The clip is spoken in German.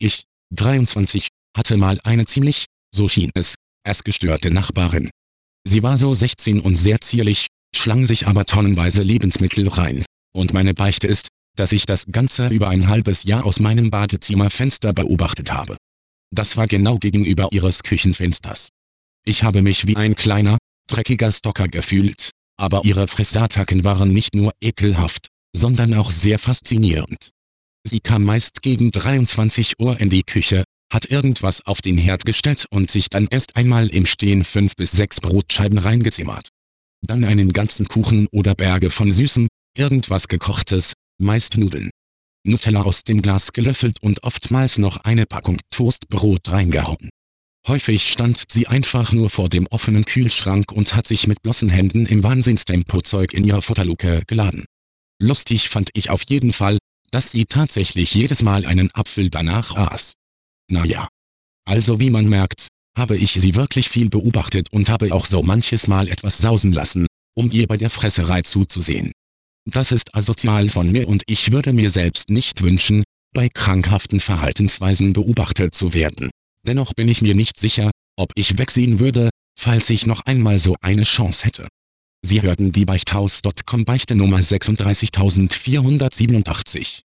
Ich, 23, hatte mal eine ziemlich, so schien es gestörte Nachbarin. Sie war so 16 und sehr zierlich, schlang sich aber tonnenweise Lebensmittel rein. Und meine Beichte ist, dass ich das Ganze über ein halbes Jahr aus meinem Badezimmerfenster beobachtet habe. Das war genau gegenüber ihres Küchenfensters. Ich habe mich wie ein kleiner, dreckiger Stalker gefühlt, aber ihre Fressattacken waren nicht nur ekelhaft, sondern auch sehr faszinierend. Sie kam meist gegen 23 Uhr in die Küche, hat irgendwas auf den Herd gestellt und sich dann erst einmal im Stehen 5 bis 6 Brotscheiben reingezimmert. Dann einen ganzen Kuchen oder Berge von Süßem, irgendwas Gekochtes, meist Nudeln. Nutella aus dem Glas gelöffelt und oftmals noch eine Packung Toastbrot reingehauen. Häufig stand sie einfach nur vor dem offenen Kühlschrank und hat sich mit bloßen Händen im Wahnsinnstempo Zeug in ihre Futterluke geladen. Lustig fand ich auf jeden Fall, dass sie tatsächlich jedes Mal einen Apfel danach aß. Naja. Also wie man merkt, habe ich sie wirklich viel beobachtet und habe auch so manches Mal etwas sausen lassen, um ihr bei der Fresserei zuzusehen. Das ist asozial von mir und ich würde mir selbst nicht wünschen, bei krankhaften Verhaltensweisen beobachtet zu werden. Dennoch bin ich mir nicht sicher, ob ich wegsehen würde, falls ich noch einmal so eine Chance hätte. Sie hörten die Beichthaus.com Beichte Nummer 36487.